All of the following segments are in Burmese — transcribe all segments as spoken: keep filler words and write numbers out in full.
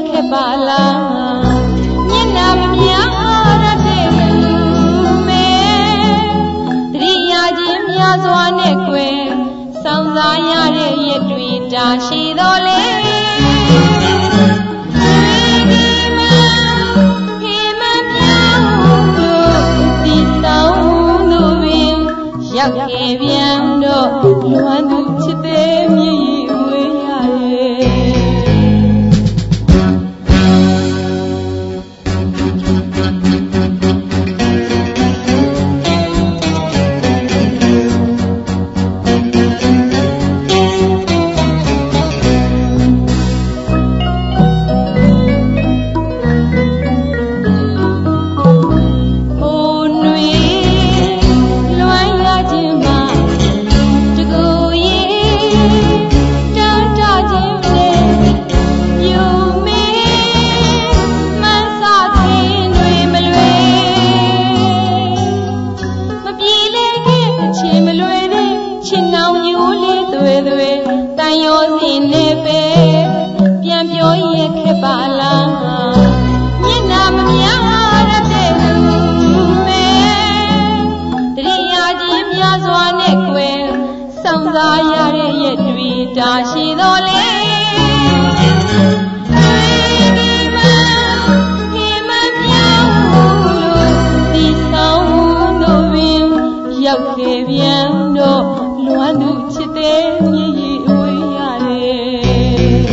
ခဲ့ပါလားမျက်နှာမများရတဲ့လူမဲတရိယာချင်းများစွာနဲ့ကွယ်ဆောင်စားရတဲ့ရတွေတာရှိတော်လေရောက်ခဲ့ပြန်တော့လွမ်းသူချစ်တဲ့မြည်ရည်ဝေးရတယ်တာရှိတော်လေရောက်ခဲ့ပြန်တော့လွမ်းသူချစ်တဲ့မြည်ရည်အဝေးရတယ်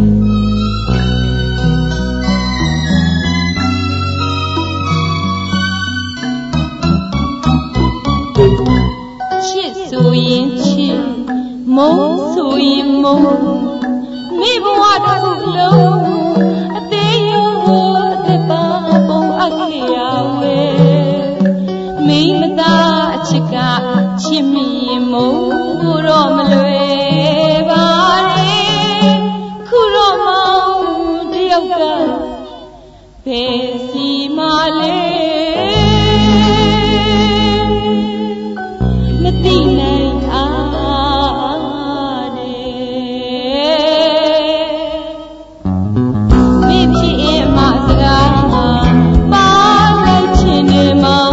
ချစ်ဆိုရင်ချစ်မုန်းဆိုရင်မုန်းမိဘဝတစ်ခုလုံးအသေးရောအသက်ပါပုံအပ်ခဲ့ရဝဲမိမသားအချစ်ကချစ်မိရင်မုန်းကိုတော့မလွယ်ပါနဲ့ခုတော့မောင်တယောက်ကဘယ်စီမလဲမသိနိုင်အားနဲ့မိဖြစ်ရင်မစကားပါလိုက်ချင်နေမောင်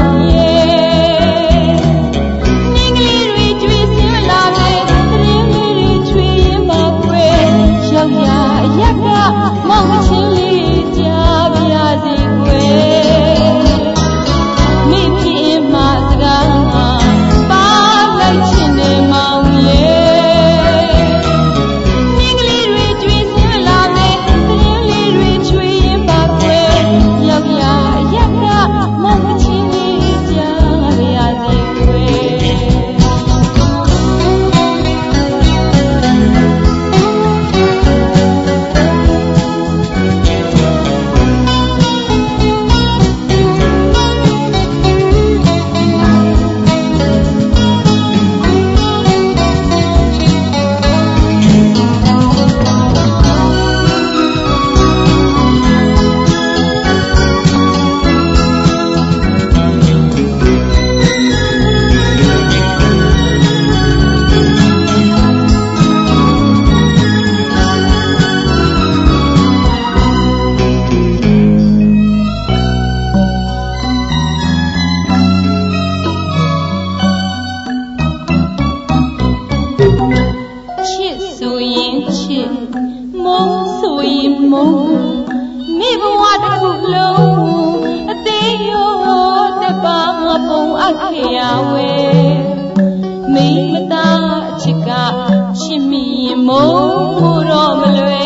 မောင်ချင်းလေးကြားပြစီကွယ်မိဖြစ်မှစကားပါလိုက်ချင်နေမောင်ရဲ့မင်းကလေးတွေကြွေးစင်းလာမယ်သတင်းလေးတွေချွေရင်ပါကွယ်ရောက်ရရက်ကမောင်ချင်းလေးကြားပြစီကွယ်မိဘဝတစ်ခုလုံးအသေးရောတပါပုံအပ်ခဲ့ရဝဲမိမသားအချစ်ကချစ်မိရင်မုန်းဖို့တော့မလွယ်